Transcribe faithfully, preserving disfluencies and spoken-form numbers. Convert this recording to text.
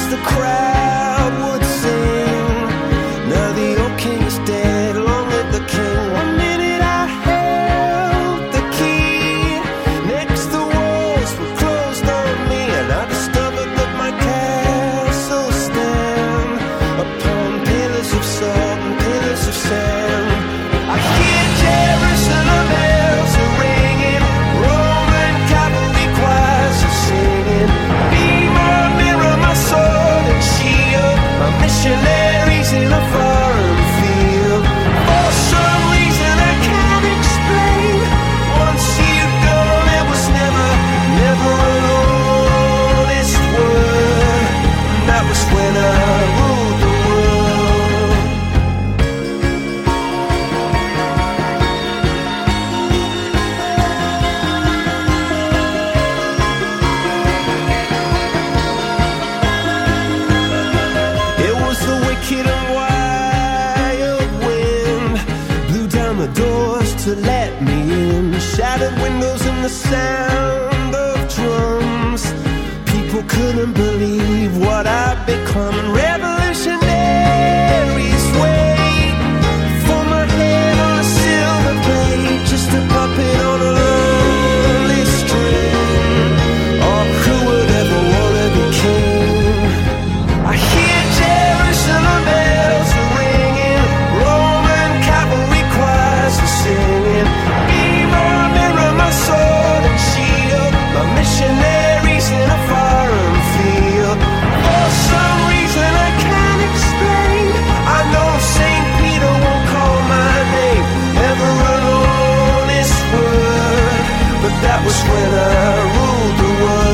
the crowd would sing. Now the old king is dead, long live the king. One minute I held the key, next the walls were closed on me, and I discovered that my castle stand upon pillars of salt and pillars of sand. I hear Jerusalem bells are ringing, Roman cavalry choirs are singing. Be my mirror, my sword and shield, my missionaries in a foreign field. For some reason I can't explain, once you've gone it was never, never an honest word. And that was when I ruled the world. It was the wicked and wild wind, blew down the doors to let me in, shattered windows and the sound of drums. People couldn't believe what I'd become, and revolutionaries wait for my head on a silver plate, just a puppet on a lonely string. Oh, who would ever wanna be king? I hear Jerusalem bells are ringing, Roman cavalry choirs are singing. Be my mirror, my sword and shield, my missionaries in a foreign field. For some reason I can't explain, I know Saint Peter won't call my name, never an honest word. But that was when I ruled the world.